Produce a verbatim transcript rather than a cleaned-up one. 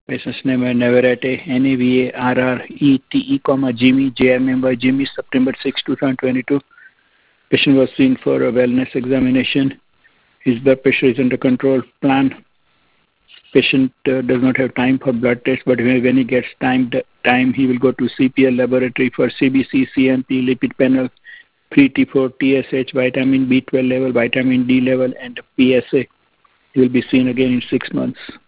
Patient's name is Navarrete, N A V A R R E T E, comma, Jimmy, J R member, Jimmy, September sixth, twenty twenty-two. Patient was seen for a wellness examination. His blood pressure is under control. Plan. Patient uh, does not have time for blood test, but when he gets time, time he will go to C P L laboratory for C B C, C M P, lipid panel, free T four, T S H, vitamin B twelve level, vitamin D level, and P S A. He will be seen again in six months.